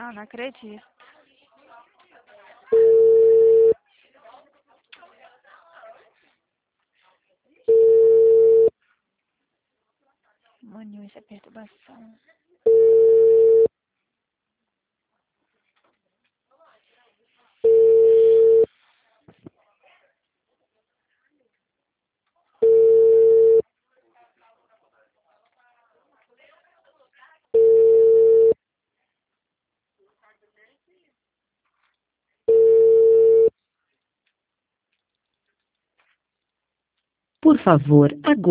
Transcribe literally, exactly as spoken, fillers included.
Não, não acredito. Mano, isso é perturbação. Por favor, aguarde.